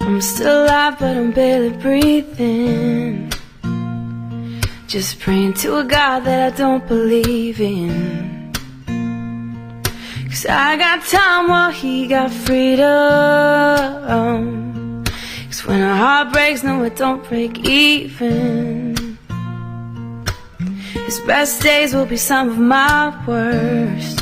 I'm still alive, but I'm barely breathing. Just praying to a God that I don't believe in. 'Cause I got time while he got freedom. 'Cause when a heart breaks, no, it don't break even. His best days will be some of my worst.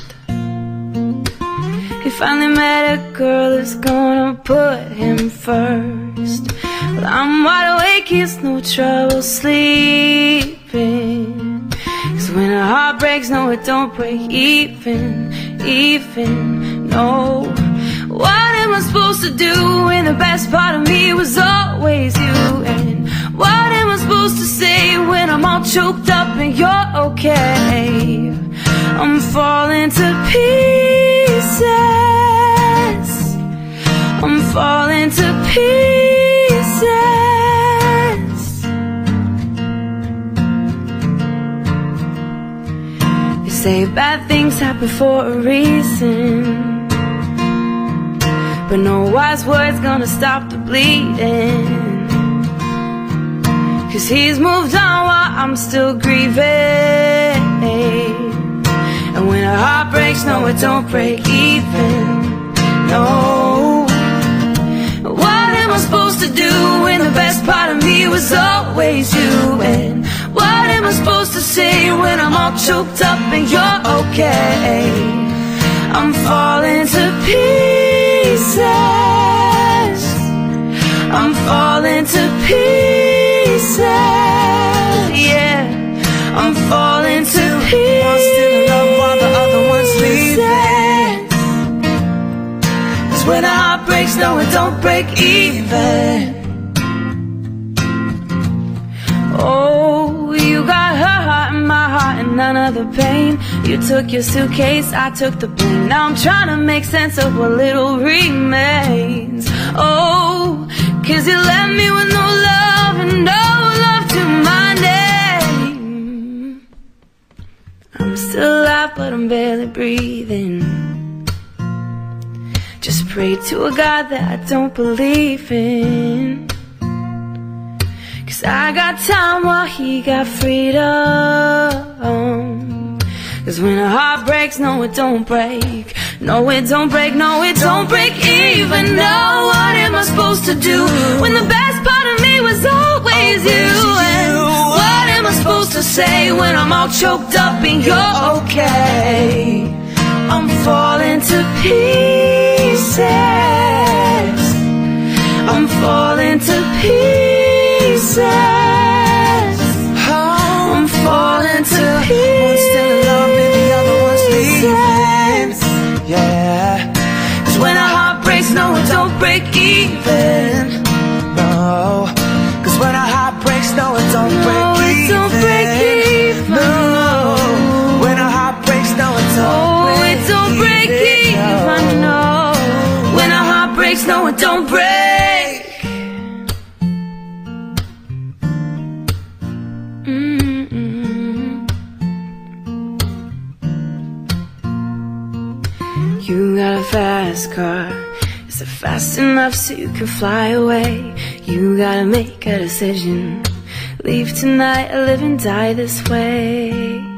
He finally met a girl who's gonna put him first. Well, I'm wide awake, he's no trouble sleeping. 'Cause when a heart breaks, no, it don't break even, no. What am I supposed to do when the best part of me was always you? And what am I supposed to say when I'm all choked up and you're okay? I'm falling to pieces. I'm falling to pieces. They say bad things happen for a reason, but no wise word's gonna stop the bleeding. 'Cause he's moved on while I'm still grieving. And when a heart breaks, no, it don't break even, no. What am I supposed to do when the best part of me was always you? And what am I supposed to say when I'm all choked up and you're okay? I'm falling to pieces. I'm falling to pieces, yeah. I'm falling to pieces. I'm still in love while the other one's leaving. 'Cause when a heart breaks, no, it don't break even. Oh, you got her heart and my heart and none of the pain. You took your suitcase, I took the blame. Now I'm trying to make sense of what little remains. Oh, 'cause you left me with no love and no love to my name. I'm still alive, but I'm barely breathing. Just pray to a God that I don't believe in. 'Cause I got time while he got freedom. 'Cause when a heart breaks, no, it don't break. No, it don't break, no, it don't break even. No, what am I supposed to do when the best part of me was always you? And what am I supposed to say when I'm all choked up and you're okay? I'm falling to pieces. I'm falling to pieces. I'm falling to pieces. One's still in love and the other one's leaving. Yeah. 'Cause when a heart breaks, no, it don't break even. No. 'Cause when a heart breaks, no, it don't break even. It don't break even. No. When a heart breaks, no, it don't break even. It don't break even, no. When a heart breaks, no, it don't break. You got a fast car. Is it fast enough so you can fly away? You gotta make a decision. Leave tonight or live and die this way.